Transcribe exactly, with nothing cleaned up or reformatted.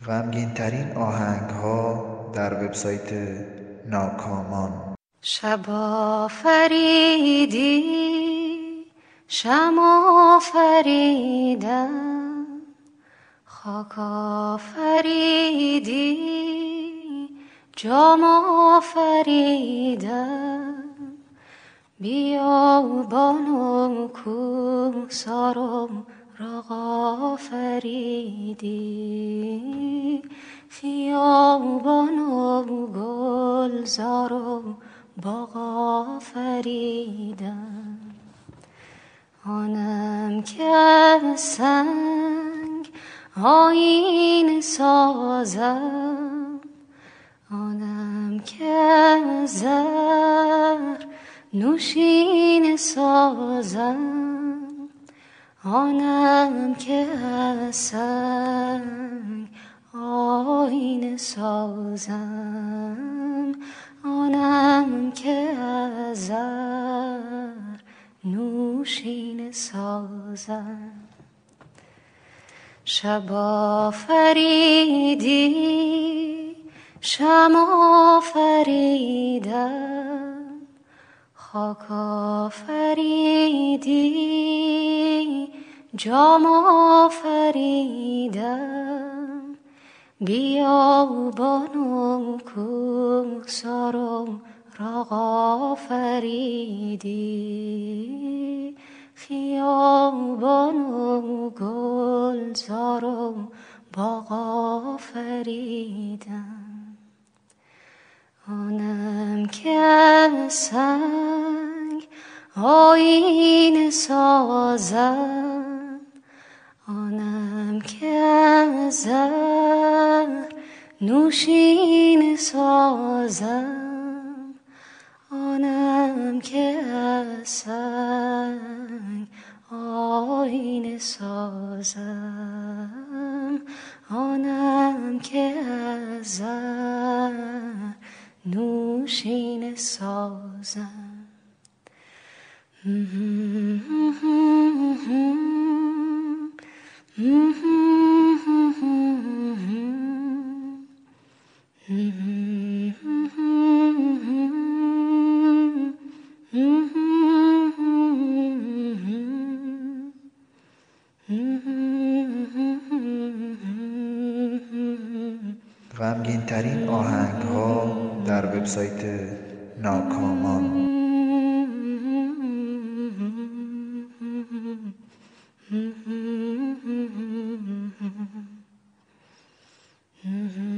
غمگین ترین آهنگ ها در وبسایت ناکامان. شب آفریدی شم آفریدم، خاک آفریدی جام آفریدم، بیابان و کوهسار و راغ آفریدی، خیابان و گلزار و باغ آفریدم. آنم که از سنگ آیینه سازم، آنم که از زر نوشینه سازم، آنم که از سنگ آیینه سازم، آنم که از زر نوشینه سازم. شب آفریدی شم آفریدم، خاک آفریدی جام آفریدم، بیابان و کوهسار و راغ آفریدی، خیابان و گلزار و باغ آفریدم. آنم که از سنگ آیینه سازم، آنم که از زر نوشینه سازم، آنم که از سنگ آیینه سازم، آنم که از زر نوشینه سازم. غمگین ترین آهنگ ها در وبسایت ناکامان. Mm-hmm.